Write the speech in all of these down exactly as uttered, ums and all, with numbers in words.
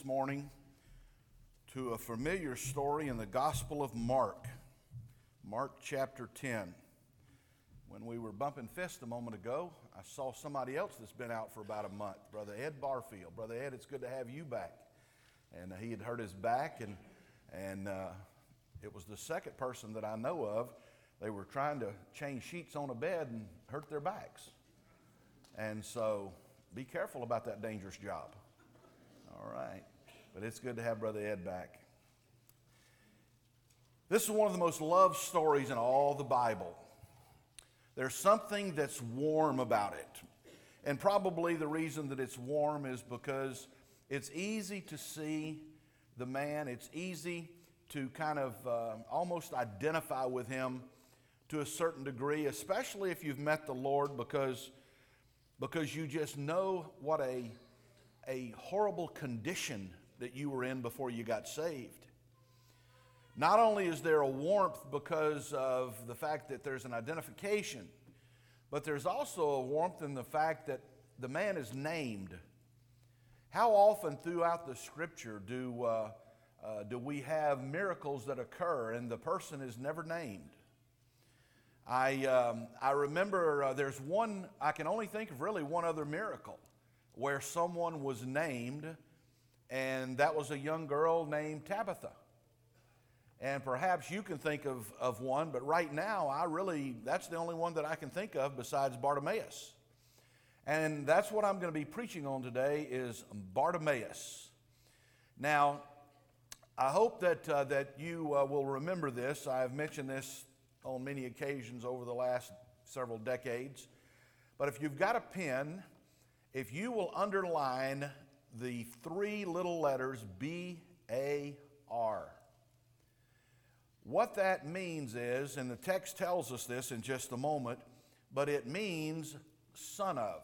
This morning to a familiar story in the Gospel of Mark, Mark chapter ten. When we were bumping fists a moment ago, I saw somebody else that's been out for about a month, Brother Ed Barfield. Brother Ed, it's good to have you back. And uh, he had hurt his back, and and uh, it was the second person that I know of. They were trying to change sheets on a bed and hurt their backs. And so be careful about that dangerous job. All right. But it's good to have Brother Ed back. This is one of the most loved stories in all the Bible. There's something that's warm about it. And probably the reason that it's warm is because it's easy to see the man. It's easy to kind of uh, almost identify with him to a certain degree, especially if you've met the Lord, because, because you just know what a, a horrible condition that you were in before you got saved. Not only is there a warmth because of the fact that there's an identification, but there's also a warmth in the fact that the man is named. How often throughout the Scripture do, uh, uh, do we have miracles that occur and the person is never named? I, um, I remember uh, there's one, I can only think of really one other miracle where someone was named, and that was a young girl named Tabitha. And perhaps you can think of, of one, but right now, I really, that's the only one that I can think of besides Bartimaeus. And that's what I'm going to be preaching on today is Bartimaeus. Now, I hope that, uh, that you uh, will remember this. I've mentioned this on many occasions over the last several decades. But if you've got a pen, if you will underline the three little letters B A R. What that means is, and the text tells us this in just a moment, but it means son of.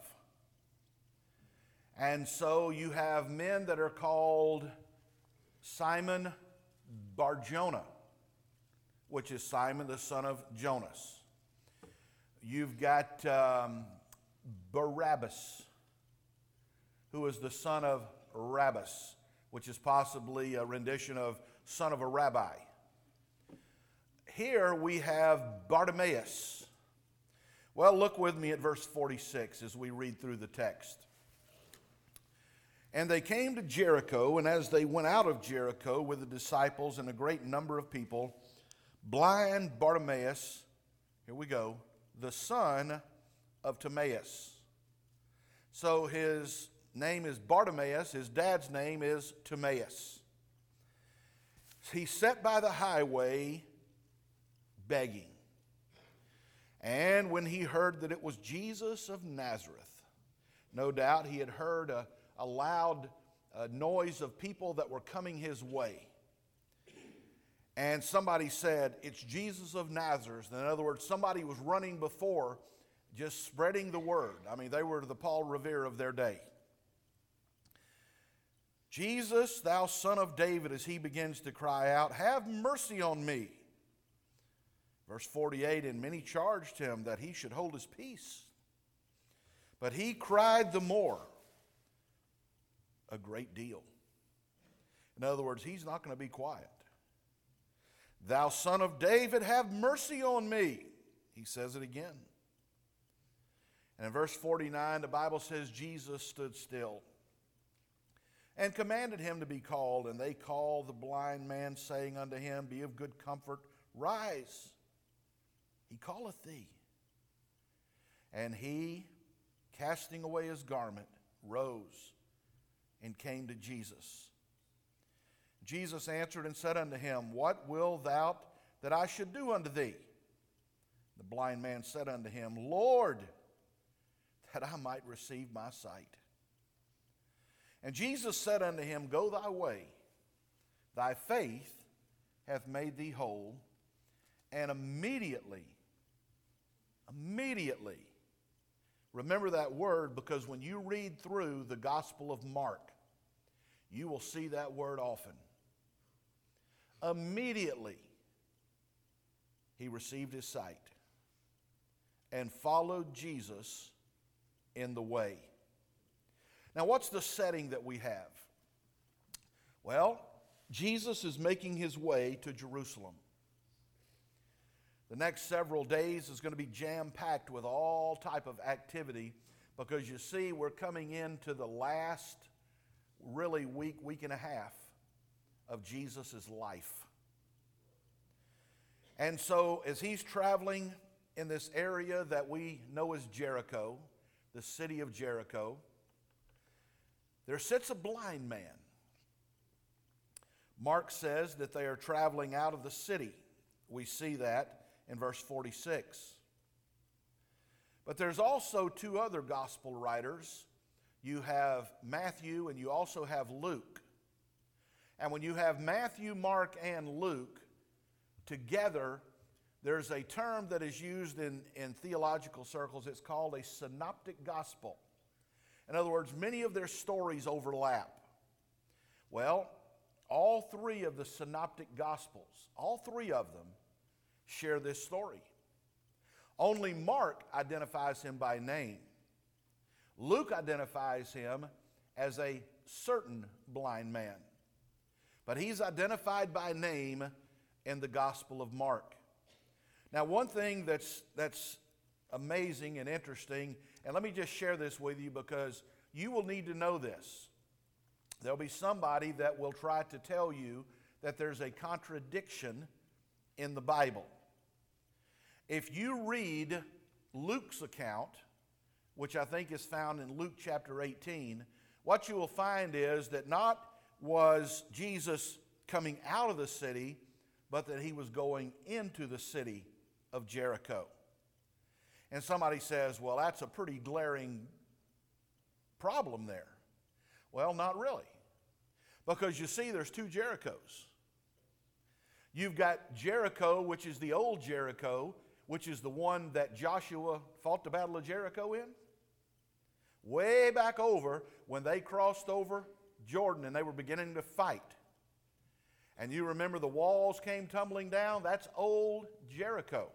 And so you have men that are called Simon Bar-Jonah, which is Simon the son of Jonas. You've got um, Barabbas, who is the son of Rabbus, which is possibly a rendition of son of a rabbi. Here we have Bartimaeus. Well, look with me at verse forty-six as we read through the text. And they came to Jericho, and as they went out of Jericho with the disciples and a great number of people, blind Bartimaeus, here we go, the son of Timaeus. So his name is Bartimaeus, his dad's name is Timaeus. He sat by the highway begging. And when he heard that it was Jesus of Nazareth, no doubt he had heard a, a loud uh, noise of people that were coming his way. And somebody said, it's Jesus of Nazareth. In other words, somebody was running before, just spreading the word. I mean, they were the Paul Revere of their day. Jesus, thou son of David, as he begins to cry out, have mercy on me. Verse forty-eight, and many charged him that he should hold his peace. But he cried the more, a great deal. In other words, he's not going to be quiet. Thou son of David, have mercy on me. He says it again. And in verse forty-nine, the Bible says Jesus stood still and commanded him to be called. And they called the blind man, saying unto him, be of good comfort, rise, he calleth thee. And he, casting away his garment, rose and came to Jesus. Jesus answered and said unto him, what wilt thou that I should do unto thee? The blind man said unto him, Lord, that I might receive my sight. And Jesus said unto him, go thy way, thy faith hath made thee whole. And immediately, immediately, remember that word, because when you read through the Gospel of Mark, you will see that word often. Immediately, he received his sight and followed Jesus in the way. Now, what's the setting that we have? Well, Jesus is making his way to Jerusalem. The next several days is going to be jam-packed with all type of activity because you see we're coming into the last really week, week and a half of Jesus' life. And so as he's traveling in this area that we know as Jericho, the city of Jericho, there sits a blind man. Mark says that they are traveling out of the city. We see that in verse forty-six. But there's also two other gospel writers. You have Matthew and you also have Luke. And when you have Matthew, Mark, and Luke together, there's a term that is used in, in theological circles. It's called a synoptic gospel. In other words, many of their stories overlap. Well, all three of the synoptic gospels, all three of them, share this story. Only Mark identifies him by name. Luke identifies him as a certain blind man. But he's identified by name in the Gospel of Mark. Now, one thing that's, that's amazing and interesting, and let me just share this with you because you will need to know this. There'll be somebody that will try to tell you that there's a contradiction in the Bible. If you read Luke's account, which I think is found in Luke chapter eighteen, what you will find is that not was Jesus coming out of the city, but that he was going into the city of Jericho. And somebody says, well, that's a pretty glaring problem there. Well, not really. Because you see, there's two Jerichos. You've got Jericho, which is the old Jericho, which is the one that Joshua fought the Battle of Jericho in. Way back over when they crossed over Jordan and they were beginning to fight. And you remember the walls came tumbling down? That's old Jericho.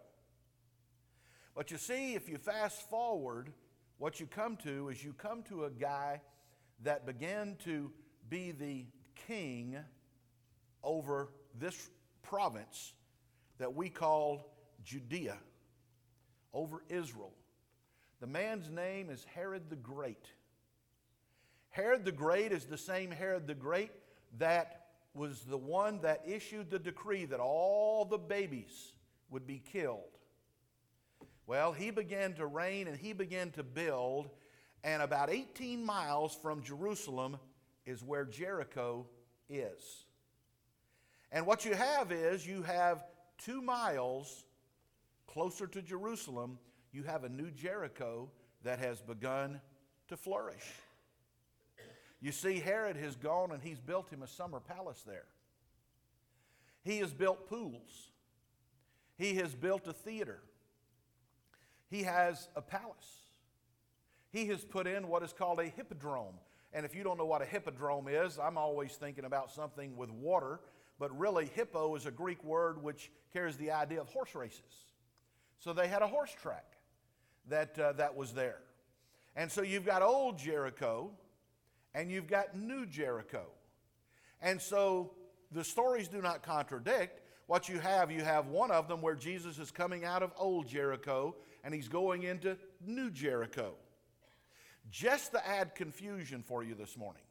But you see, if you fast forward, what you come to is you come to a guy that began to be the king over this province that we call Judea, over Israel. The man's name is Herod the Great. Herod the Great is the same Herod the Great that was the one that issued the decree that all the babies would be killed. Well, he began to reign and he began to build, and about eighteen miles from Jerusalem is where Jericho is. And what you have is you have two miles closer to Jerusalem, you have a new Jericho that has begun to flourish. You see, Herod has gone and he's built him a summer palace there. He has built pools. He has built a theater. He has a palace. He has put in what is called a hippodrome. And if you don't know what a hippodrome is, I'm always thinking about something with water. But really, hippo is a Greek word which carries the idea of horse races. So they had a horse track that, uh, that was there. And so you've got old Jericho and you've got new Jericho. And so the stories do not contradict. What you have, you have one of them where Jesus is coming out of old Jericho and he's going into new Jericho. Just to add confusion for you this morning,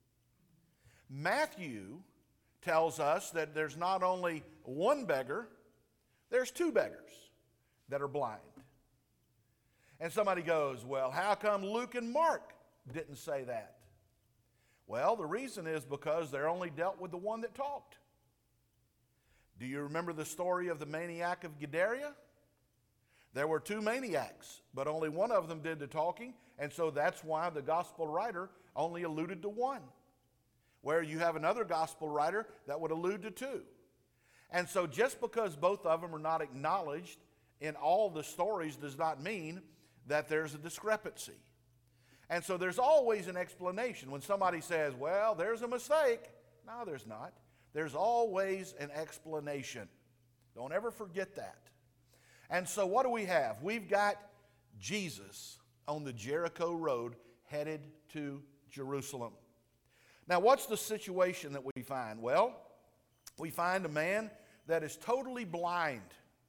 Matthew tells us that there's not only one beggar, there's two beggars that are blind. And somebody goes, well, how come Luke and Mark didn't say that? Well, the reason is because they're only dealt with the one that talked. Do you remember the story of the maniac of Gadara? There were two maniacs, but only one of them did the talking, and so that's why the gospel writer only alluded to one, where you have another gospel writer that would allude to two. And so just because both of them are not acknowledged in all the stories does not mean that there's a discrepancy. And so there's always an explanation. When somebody says, well, there's a mistake. No, there's not. There's always an explanation. Don't ever forget that. And so what do we have? We've got Jesus on the Jericho road headed to Jerusalem. Now, what's the situation that we find? Well, we find a man that is totally blind.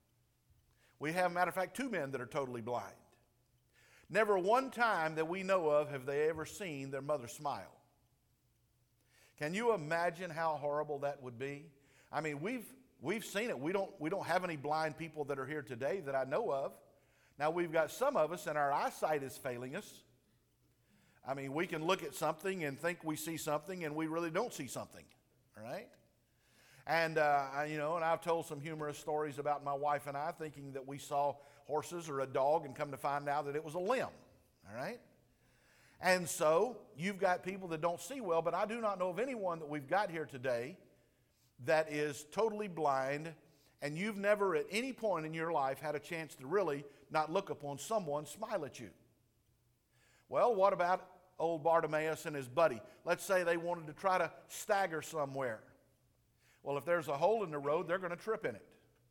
We have, matter of fact, two men that are totally blind. Never one time that we know of have they ever seen their mother smile. Can you imagine how horrible that would be? I mean, we've we've seen it. We don't we don't have any blind people that are here today that I know of. Now, we've got some of us, and our eyesight is failing us. I mean, we can look at something and think we see something, and we really don't see something, all right? And, uh, I- you know, and I've told some humorous stories about my wife and I thinking that we saw horses or a dog and come to find out that it was a limb, all right? And so you've got people that don't see well, but I do not know of anyone that we've got here today that is totally blind, and you've never at any point in your life had a chance to really not look upon someone smile at you. Well, what about old Bartimaeus and his buddy? Let's say they wanted to try to stagger somewhere. Well, if there's a hole in the road, they're going to trip in it.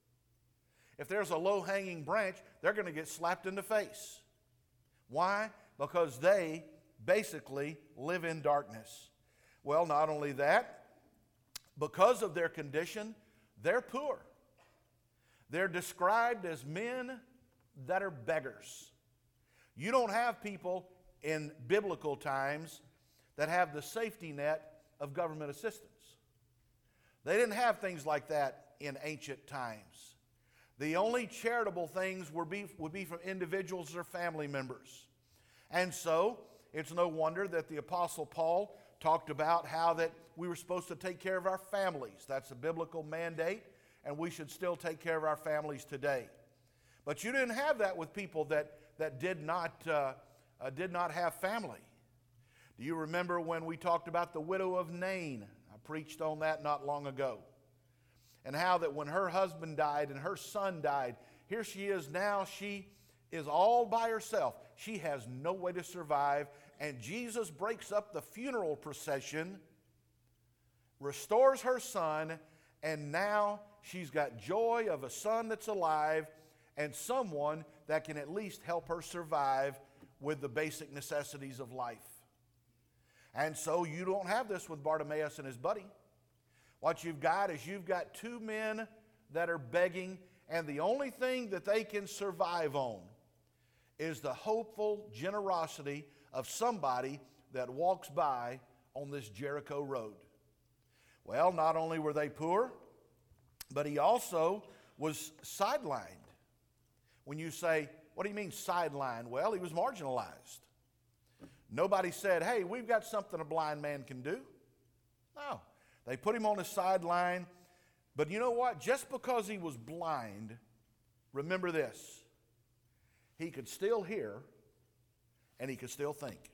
If there's a low-hanging branch, they're going to get slapped in the face. Why? Because they basically live in darkness. Well, not only that, because of their condition, they're poor. They're described as men that are beggars. You don't have people in biblical times that have the safety net of government assistance. They didn't have things like that in ancient times. The only charitable things would be, would be from individuals or family members. And so, it's no wonder that the Apostle Paul talked about how that we were supposed to take care of our families. That's a biblical mandate, and we should still take care of our families today. But you didn't have that with people that, that did not, uh, uh, did not have family. Do you remember when we talked about the widow of Nain? I preached on that not long ago. And how that when her husband died and her son died, here she is now, she is all by herself. She has no way to survive, and Jesus breaks up the funeral procession, restores her son, and now she's got joy of a son that's alive and someone that can at least help her survive with the basic necessities of life. And so you don't have this with Bartimaeus and his buddy. What you've got is you've got two men that are begging, and the only thing that they can survive on is the hopeful generosity of somebody that walks by on this Jericho road. Well, not only were they poor, but he also was sidelined. When you say, what do you mean sidelined? Well, he was marginalized. Nobody said, hey, we've got something a blind man can do. No. They put him on the sideline. But you know what? Just because he was blind, remember this. He could still hear and he could still think.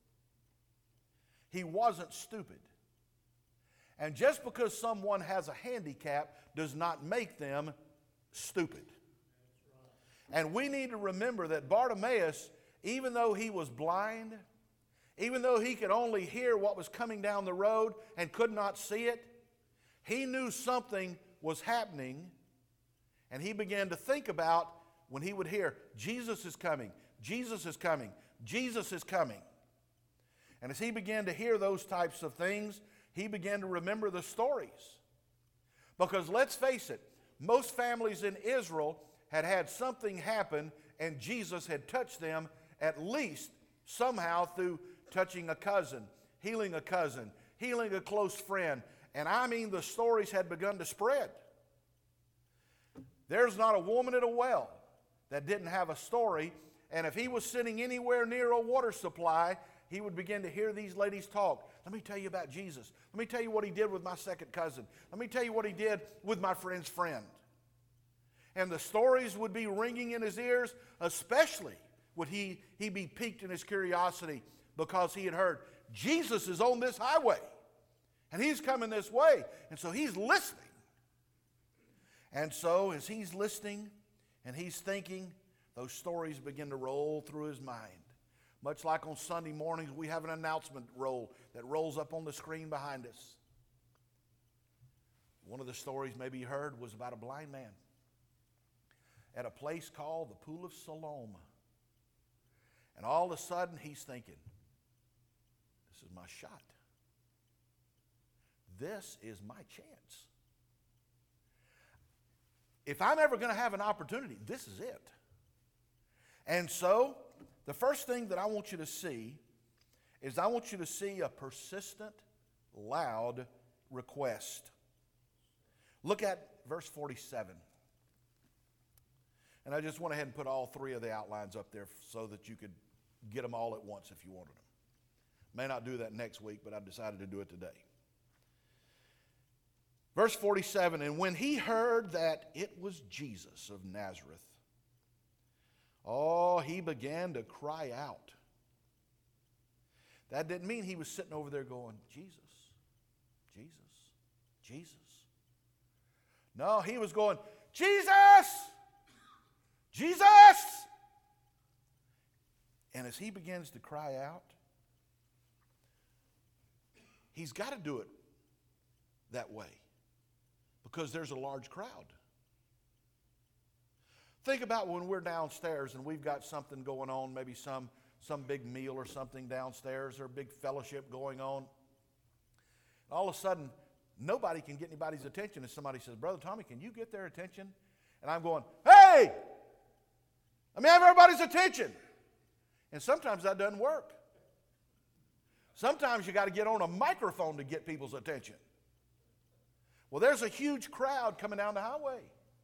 He wasn't stupid. And just because someone has a handicap does not make them stupid. And we need to remember that Bartimaeus, even though he was blind, even though he could only hear what was coming down the road and could not see it, he knew something was happening, and he began to think about when he would hear, Jesus is coming, Jesus is coming, Jesus is coming. And as he began to hear those types of things, he began to remember the stories. Because let's face it, most families in Israel had had something happen and Jesus had touched them at least somehow through touching a cousin, healing a cousin, healing a close friend. And I mean, the stories had begun to spread. There's not a woman at a well that didn't have a story. And if he was sitting anywhere near a water supply, he would begin to hear these ladies talk. Let me tell you about Jesus. Let me tell you what he did with my second cousin. Let me tell you what he did with my friend's friend. And the stories would be ringing in his ears, especially would he, he be piqued in his curiosity because he had heard, Jesus is on this highway, and he's coming this way. And so he's listening. And so as he's listening and he's thinking, those stories begin to roll through his mind. Much like on Sunday mornings, we have an announcement roll that rolls up on the screen behind us. One of the stories maybe you heard was about a blind man at a place called the Pool of Siloam. And all of a sudden, he's thinking, this is my shot. this is my chance. If I'm ever going to have an opportunity, this is it. And so, the first thing that I want you to see is I want you to see a persistent, loud request. Look at verse forty-seven. And I just went ahead and put all three of the outlines up there so that you could get them all at once if you wanted them. May not do that next week, but I decided to do it today. Verse forty-seven, and when he heard that it was Jesus of Nazareth, oh, he began to cry out. That didn't mean he was sitting over there going, Jesus, Jesus, Jesus. No, he was going, Jesus, Jesus. And as he begins to cry out, he's got to do it that way because there's a large crowd. Think about when we're downstairs and we've got something going on, maybe some, some big meal or something downstairs or a big fellowship going on. All of a sudden, nobody can get anybody's attention and somebody says, Brother Tommy, can you get their attention? And I'm going, hey, let me have everybody's attention. And sometimes that doesn't work. Sometimes you got to get on a microphone to get people's attention. Well, there's a huge crowd coming down the highway.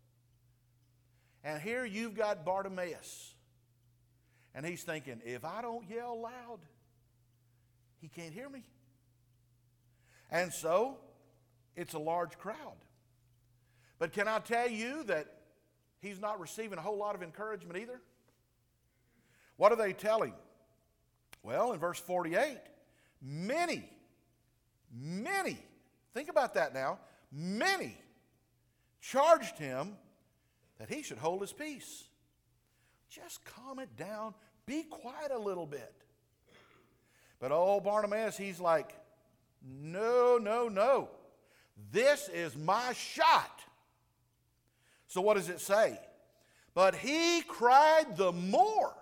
And here you've got Bartimaeus. And he's thinking, if I don't yell loud, he can't hear me. And so, it's a large crowd. But can I tell you that he's not receiving a whole lot of encouragement either? What do they tell him? Well, in verse forty-eight, many, many, think about that now, many charged him that he should hold his peace. Just calm it down. Be quiet a little bit. But old Bartimaeus, he's like, no, no, no. This is my shot. So what does it say? But he cried the more.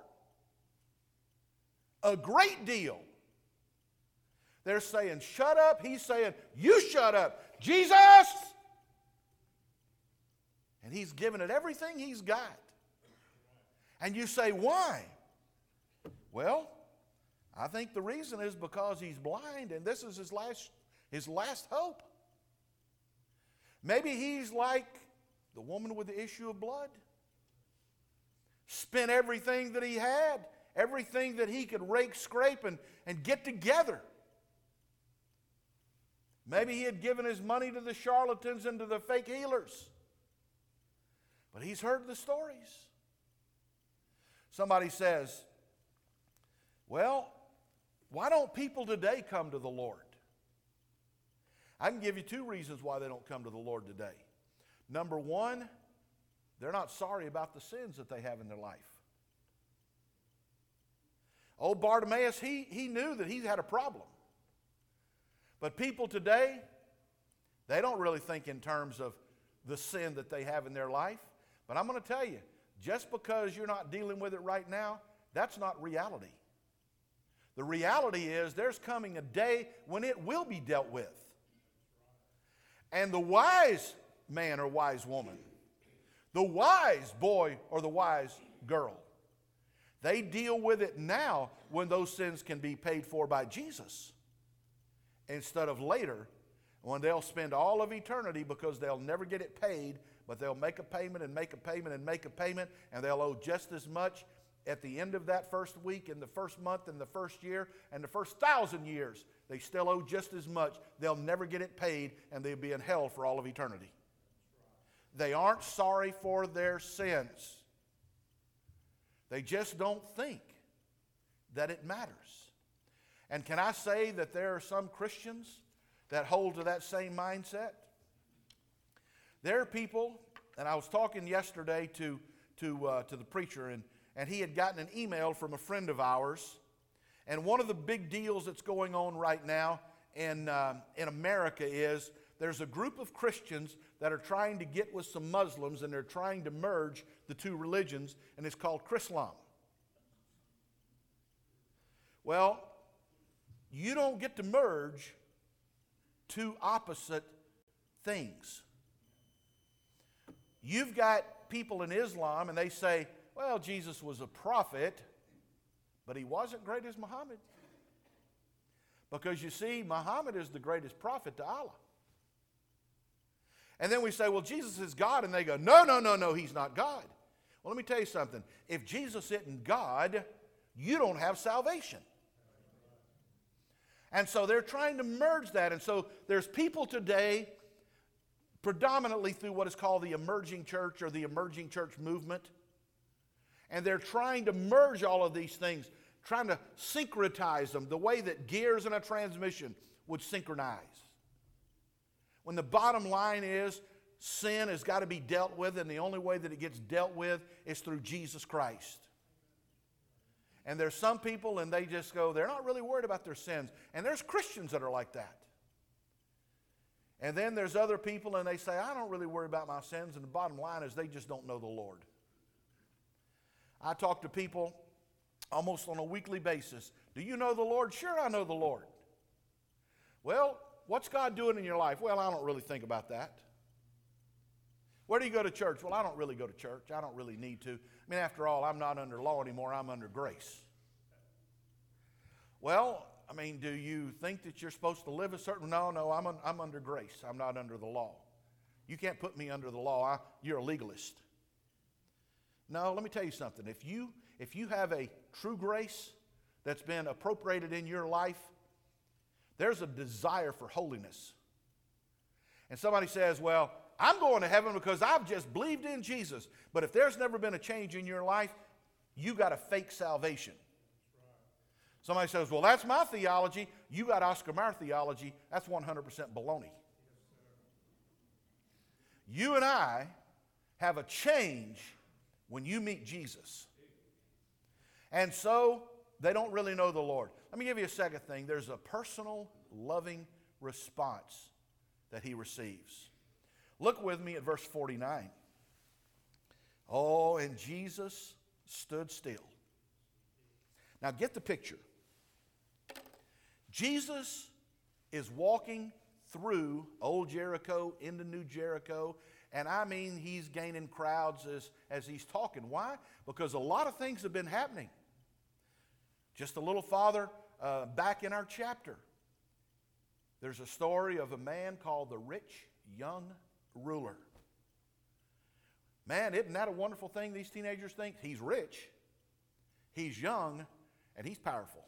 A great deal. They're saying, shut up. He's saying, you shut up. Jesus! And he's giving it everything he's got. And you say, why? Well, I think the reason is because he's blind and this is his last, his last hope. Maybe he's like the woman with the issue of blood. Spent everything that he had, everything that he could rake, scrape, and, and get together. Maybe he had given his money to the charlatans and to the fake healers. But he's heard the stories. Somebody says, well, why don't people today come to the Lord? I can give you two reasons why they don't come to the Lord today. Number one, they're not sorry about the sins that they have in their life. Old Bartimaeus, he, he knew that he had a problem. But people today, they don't really think in terms of the sin that they have in their life. But I'm going to tell you, just because you're not dealing with it right now, that's not reality. The reality is there's coming a day when it will be dealt with. And the wise man or wise woman, the wise boy or the wise girl, they deal with it now when those sins can be paid for by Jesus, instead of later when they'll spend all of eternity because they'll never get it paid, but they'll make a payment and make a payment and make a payment, and they'll owe just as much at the end of that first week, in the first month, in the first year, and the first thousand years. They still owe just as much. They'll never get it paid, and they'll be in hell for all of eternity. They aren't sorry for their sins. They just don't think that it matters. And can I say that there are some Christians that hold to that same mindset? There are people, and I was talking yesterday to, to, uh, to the preacher, and, and he had gotten an email from a friend of ours. And one of the big deals that's going on right now in, uh, in America is there's a group of Christians that are trying to get with some Muslims, and they're trying to merge the two religions, and it's called Chrislam. Well, you don't get to merge two opposite things. You've got people in Islam and they say, well, Jesus was a prophet, but he wasn't great as Muhammad. Because you see, Muhammad is the greatest prophet to Allah. And then we say, well, Jesus is God, and they go, no, no, no, no, he's not God. Well, let me tell you something. If Jesus isn't God, you don't have salvation. And so they're trying to merge that. And so there's people today, predominantly through what is called the emerging church or the emerging church movement, and they're trying to merge all of these things, trying to syncretize them the way that gears in a transmission would synchronize. When the bottom line is sin has got to be dealt with, and the only way that it gets dealt with is through Jesus Christ. And there's some people, and they just go, they're not really worried about their sins. And there's Christians that are like that. And then there's other people, and they say, I don't really worry about my sins, and the bottom line is they just don't know the Lord. I talk to people almost on a weekly basis. Do you know the Lord? Sure, I know the Lord. Well, what's God doing in your life? Well, I don't really think about that. Where do you go to church? Well, I don't really go to church. I don't really need to. I mean, after all, I'm not under law anymore. I'm under grace. Well, I mean, do you think that you're supposed to live a certain... No, no, I'm, un, I'm under grace. I'm not under the law. You can't put me under the law. I, you're a legalist. No, let me tell you something. If you, if you have a true grace that's been appropriated in your life, there's a desire for holiness. And somebody says, well, I'm going to heaven because I've just believed in Jesus. But if there's never been a change in your life, you got a fake salvation. Somebody says, well, that's my theology. You got Oscar Mayer theology. That's one hundred percent baloney. You and I have a change when you meet Jesus. And so they don't really know the Lord. Let me give you a second thing. There's a personal, loving response that he receives. Look with me at verse forty-nine. Oh, and Jesus stood still. Now get the picture. Jesus is walking through Old Jericho into New Jericho, and I mean he's gaining crowds as, as he's talking. Why? Because a lot of things have been happening. Just a little farther uh, back in our chapter, there's a story of a man called the rich young ruler. Man, isn't that a wonderful thing these teenagers think? He's rich, he's young, and he's powerful.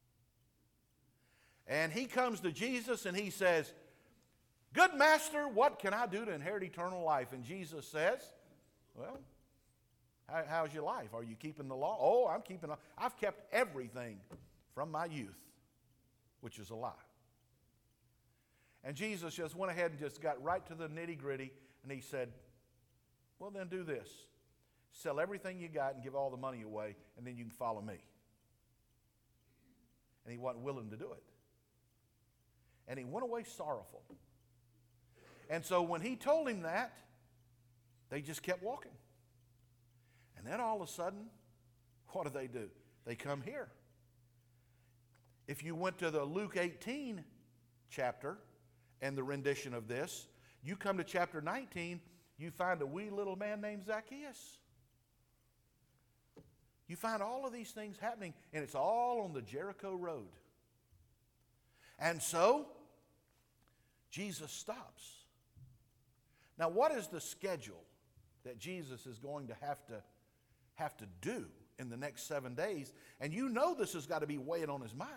And he comes to Jesus and he says, good master, what can I do to inherit eternal life? And Jesus says, well, how, how's your life? Are you keeping the law? Oh, I'm keeping, I've kept everything from my youth, which is a lie. And Jesus just went ahead and just got right to the nitty gritty, and he said, well, then do this. Sell everything you got and give all the money away, and then you can follow me. And he wasn't willing to do it. And he went away sorrowful. And so when he told him that, they just kept walking. And then all of a sudden, what do they do? They come here. If you went to the Luke eighteen chapter and the rendition of this, you come to chapter nineteen, you find a wee little man named Zacchaeus. You find all of these things happening, and it's all on the Jericho road. And so, Jesus stops. Now, what is the schedule that Jesus is going to have to have to do in the next seven days? And you know this has got to be weighing on his mind.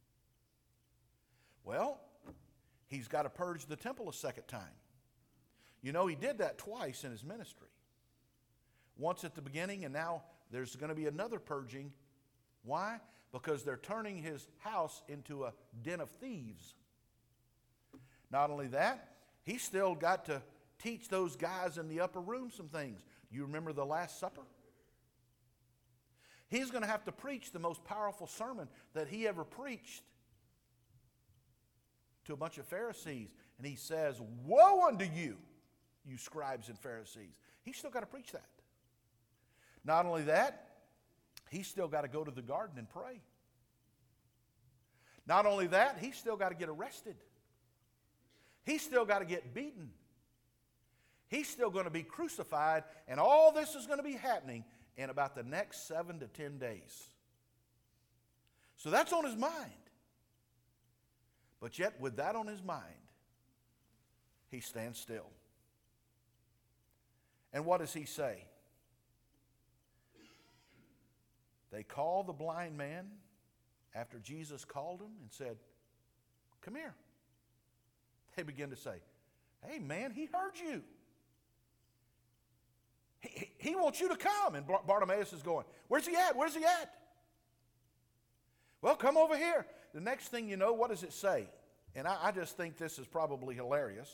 Well, he's got to purge the temple a second time. You know, he did that twice in his ministry. Once at the beginning, and now there's going to be another purging. Why? Because they're turning his house into a den of thieves. Not only that, he's still got to teach those guys in the upper room some things. You remember the Last Supper? He's going to have to preach the most powerful sermon that he ever preached to a bunch of Pharisees. And he says, woe unto you, you scribes and Pharisees. He's still got to preach that. Not only that, he's still got to go to the garden and pray. Not only that, he's still got to get arrested. He's still got to get beaten. He's still going to be crucified, and all this is going to be happening in about the next seven to ten days. So that's on his mind. But yet, with that on his mind, he stands still. And what does he say? They called the blind man after Jesus called him and said, "Come here." They begin to say, "Hey man, he heard you. He, he wants you to come." And Bartimaeus is going, "Where's he at? Where's he at?" "Well, come over here." The next thing you know, what does it say? And I, I just think this is probably hilarious.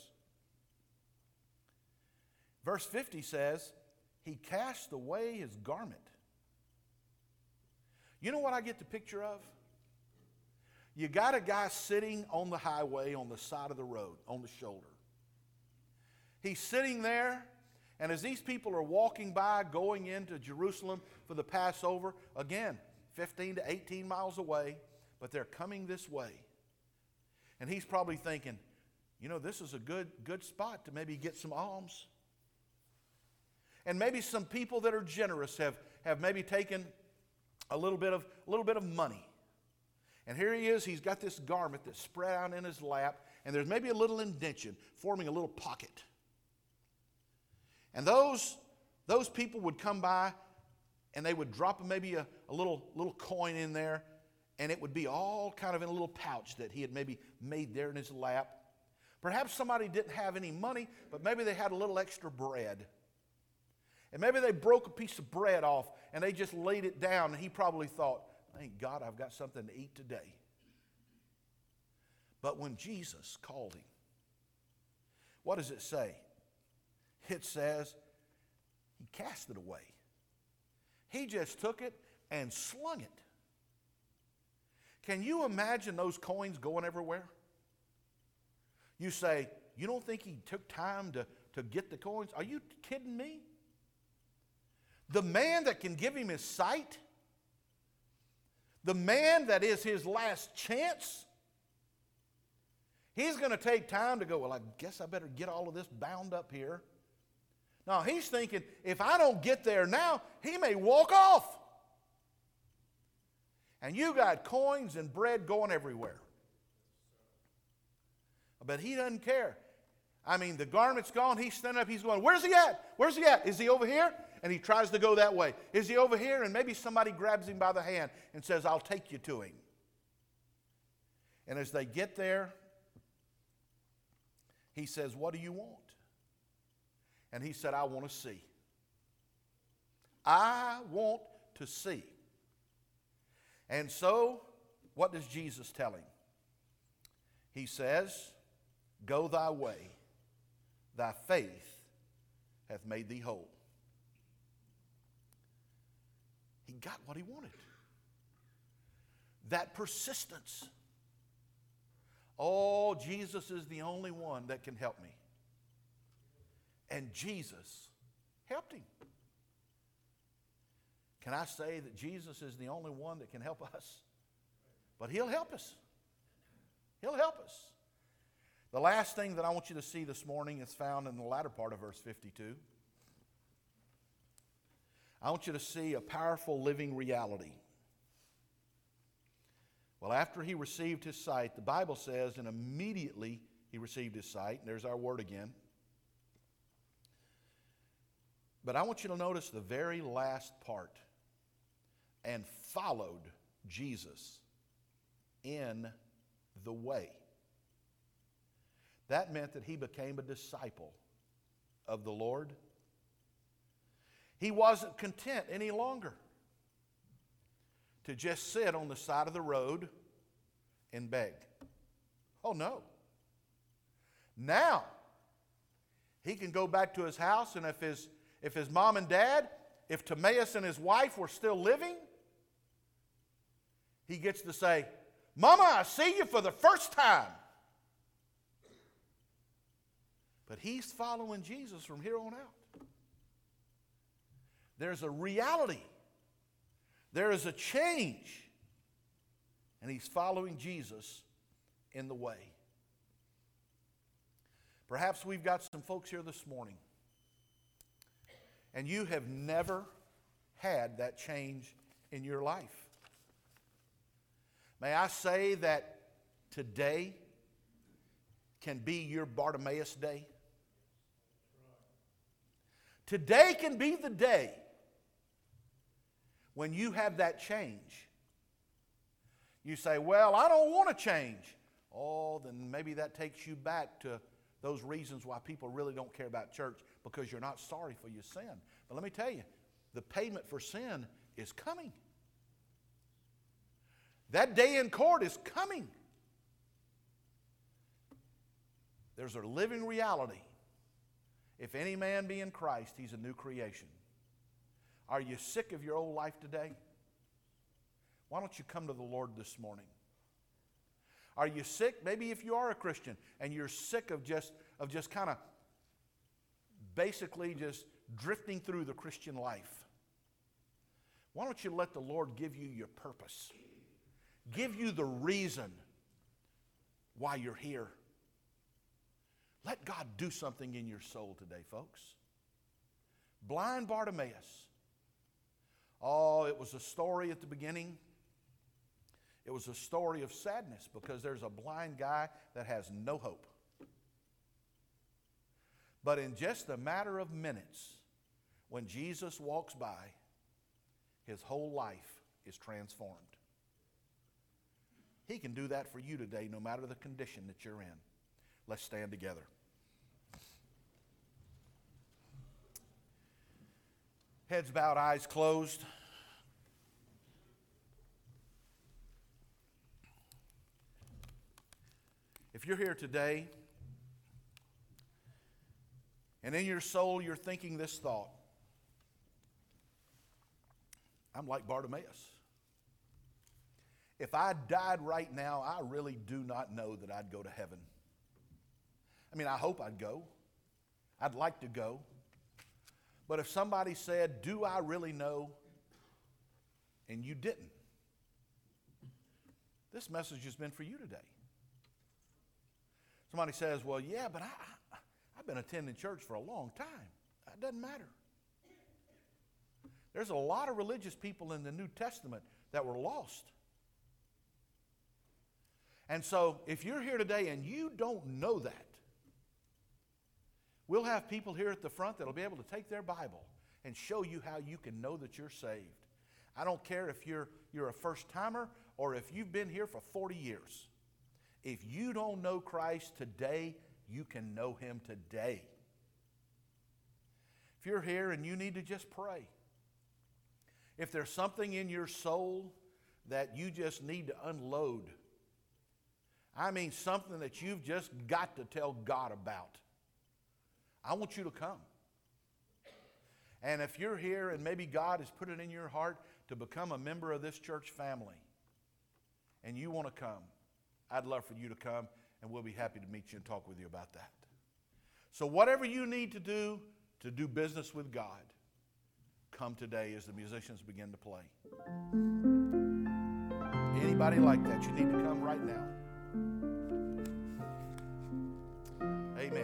Verse fifty says, he cast away his garment. You know what I get the picture of? You got a guy sitting on the highway on the side of the road, on the shoulder. He's sitting there, and as these people are walking by, going into Jerusalem for the Passover, again, fifteen to eighteen miles away, but they're coming this way. And he's probably thinking, you know, this is a good, good spot to maybe get some alms. And maybe some people that are generous have, have maybe taken a little bit of, a little bit of money. And here he is, he's got this garment that's spread out in his lap, and there's maybe a little indention forming a little pocket. And those, those people would come by, and they would drop maybe a, a little, little coin in there, and it would be all kind of in a little pouch that he had maybe made there in his lap. Perhaps somebody didn't have any money, but maybe they had a little extra bread. And maybe they broke a piece of bread off, and they just laid it down, and he probably thought, "Thank God I've got something to eat today." But when Jesus called him, what does it say? It says he cast it away. He just took it and slung it. Can you imagine those coins going everywhere? You say, you don't think he took time to, to get the coins? Are you kidding me? The man that can give him his sight, the man that is his last chance, he's going to take time to go, well, I guess I better get all of this bound up here. No, he's thinking, if I don't get there now, he may walk off. And you got coins and bread going everywhere. But he doesn't care. I mean, the garment's gone. He's standing up. He's going, "Where's he at? Where's he at? Is he over here?" And he tries to go that way. "Is he over here?" And maybe somebody grabs him by the hand and says, "I'll take you to him." And as they get there, he says, "What do you want?" And he said, "I want to see. I want to see." And so, what does Jesus tell him? He says, "Go thy way. Thy faith hath made thee whole." He got what he wanted. That persistence. Oh, Jesus is the only one that can help me. And Jesus helped him. Can I say that Jesus is the only one that can help us? But he'll help us. He'll help us. The last thing that I want you to see this morning is found in the latter part of verse fifty-two. I want you to see a powerful living reality. Well, after he received his sight, the Bible says, and immediately he received his sight. And there's our word again. But I want you to notice the very last part. And followed Jesus in the way. That meant that he became a disciple of the Lord. He wasn't content any longer to just sit on the side of the road and beg. Oh no. Now, he can go back to his house, and if his, if his mom and dad, if Timaeus and his wife were still living, he gets to say, "Mama, I see you for the first time." But he's following Jesus from here on out. There's a reality. There is a change. And he's following Jesus in the way. Perhaps we've got some folks here this morning, and you have never had that change in your life. May I say that today can be your Bartimaeus day? Today can be the day when you have that change. You say, well, I don't want to change. Oh, then maybe that takes you back to those reasons why people really don't care about church, because you're not sorry for your sin. But let me tell you, the payment for sin is coming. That day in court is coming. There's a living reality. If any man be in Christ, he's a new creation. Are you sick of your old life today? Why don't you come to the Lord this morning? Are you sick? Maybe if you are a Christian and you're sick of just, of just kind of basically just drifting through the Christian life. Why don't you let the Lord give you your purpose? Give you the reason why you're here. Let God do something in your soul today, folks. Blind Bartimaeus. Oh, it was a story at the beginning. It was a story of sadness because there's a blind guy that has no hope. But in just a matter of minutes, when Jesus walks by, his whole life is transformed. He can do that for you today, no matter the condition that you're in. Let's stand together. Heads bowed, eyes closed. If you're here today, and in your soul you're thinking this thought, I'm like Bartimaeus. If I died right now, I really do not know that I'd go to heaven. I mean, I hope I'd go. I'd like to go. But if somebody said, do I really know? And you didn't. This message has been for you today. Somebody says, well, yeah, but I, I, I've been attending church for a long time. That doesn't matter. There's a lot of religious people in the New Testament that were lost. And so if you're here today and you don't know that, we'll have people here at the front that will be able to take their Bible and show you how you can know that you're saved. I don't care if you're, you're a first-timer or if you've been here for forty years. If you don't know Christ today, you can know Him today. If you're here and you need to just pray, if there's something in your soul that you just need to unload, I mean something that you've just got to tell God about, I want you to come. And if you're here and maybe God has put it in your heart to become a member of this church family and you want to come, I'd love for you to come and we'll be happy to meet you and talk with you about that. So whatever you need to do to do business with God, come today as the musicians begin to play. Anybody like that, you need to come right now. Amen.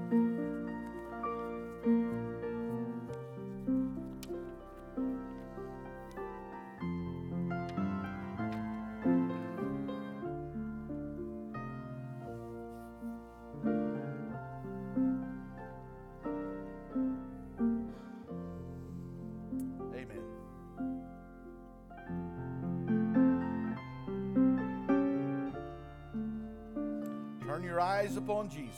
Turn your eyes upon Jesus.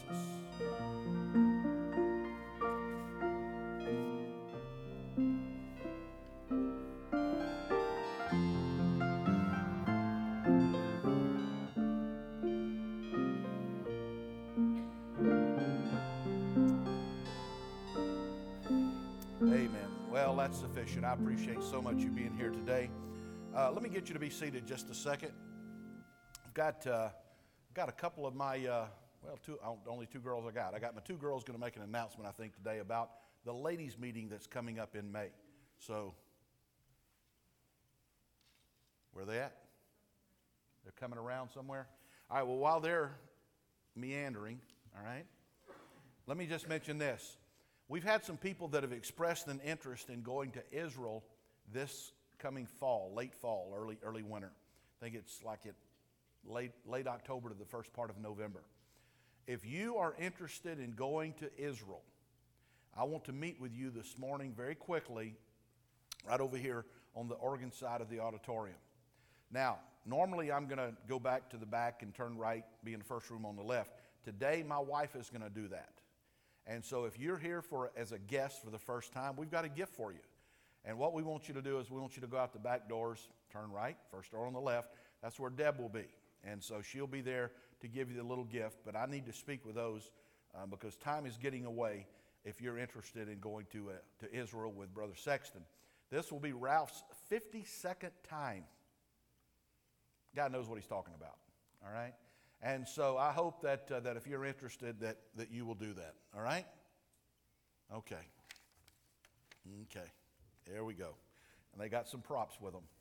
Amen. Well, that's sufficient. I appreciate so much you being here today. Uh, let me get you to be seated just a second. I've got... Uh, Got a couple of my, uh, well, two, only two girls I got. I got my two girls going to make an announcement, I think, today about the ladies' meeting that's coming up in May. So, where are they at? They're coming around somewhere? All right, well, while they're meandering, all right, let me just mention this. We've had some people that have expressed an interest in going to Israel this coming fall, late fall, early early winter. I think it's like it late late October to the first part of November. If you are interested in going to Israel, I want to meet with you this morning very quickly, right over here on the Oregon side of the auditorium. Now, normally I'm going to go back to the back and turn right, be in the first room on the left. Today, my wife is going to do that. And so if you're here for as a guest for the first time, we've got a gift for you. And what we want you to do is we want you to go out the back doors, turn right, first door on the left. That's where Deb will be. And so she'll be there to give you the little gift. But I need to speak with those uh, because time is getting away if you're interested in going to, uh, to Israel with Brother Sexton. This will be Ralph's fifty-second time. God knows what he's talking about, all right? And so I hope that uh, that if you're interested, that, that you will do that, all right? Okay. Okay. There we go. And they got some props with them.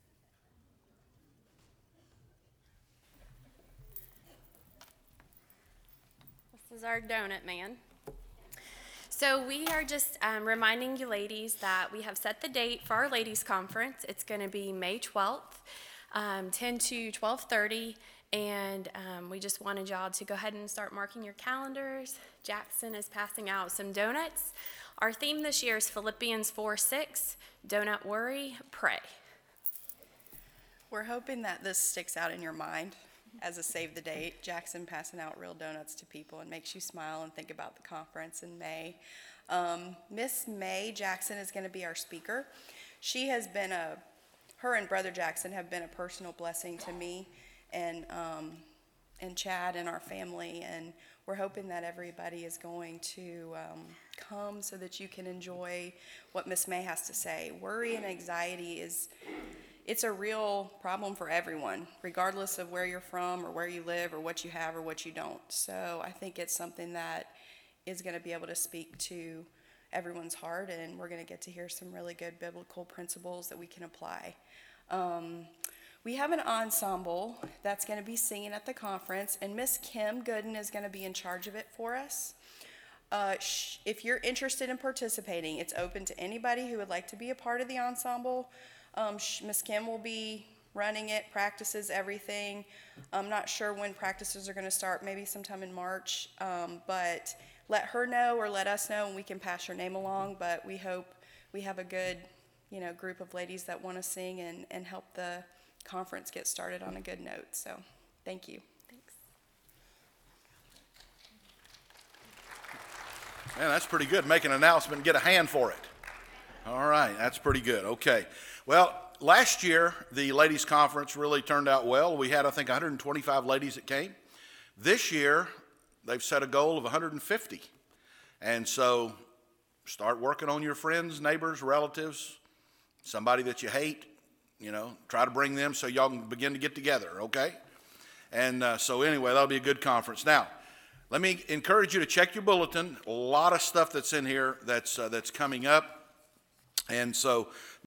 This is our donut man. So we are just um, reminding you ladies that we have set the date for our ladies conference. It's going to be May twelfth, um, ten to twelve thirty, and um, we just wanted y'all to go ahead and start marking your calendars. Jackson is passing out some donuts. Our theme this year is Philippians four six, do not worry, pray. We're hoping that this sticks out in your mind as a save the date. Jackson passing out real donuts to people and makes you smile and think about the conference in May. Um, Miss May Jackson is going to be our speaker. She has been a, her and Brother Jackson have been a personal blessing to me and um, and Chad and our family, and we're hoping that everybody is going to um, come so that you can enjoy what Miss May has to say. Worry and anxiety is It's a real problem for everyone, regardless of where you're from or where you live or what you have or what you don't. So I think it's something that is going to be able to speak to everyone's heart, and we're going to get to hear some really good biblical principles that we can apply. Um, we have an ensemble that's going to be singing at the conference, and Miss Kim Gooden is going to be in charge of it for us. Uh, sh- if you're interested in participating, it's open to anybody who would like to be a part of the ensemble. Um, Miss Kim will be running it, practices everything. I'm not sure when practices are going to start, maybe sometime in March, um, but let her know or let us know and we can pass your name along. But we hope we have a good, you know, group of ladies that want to sing and, and help the conference get started on a good note. So thank you. Thanks. Man, that's pretty good. Make an announcement and get a hand for it. All right, that's pretty good. Okay. Well, last year, the ladies' conference really turned out well. We had, I think, one hundred twenty-five ladies that came. This year, they've set a goal of one hundred fifty. And so start working on your friends, neighbors, relatives, somebody that you hate. You know, try to bring them so y'all can begin to get together, okay? And uh, so anyway, that'll be a good conference. Now, let me encourage you to check your bulletin. A lot of stuff that's in here that's uh, that's coming up. And so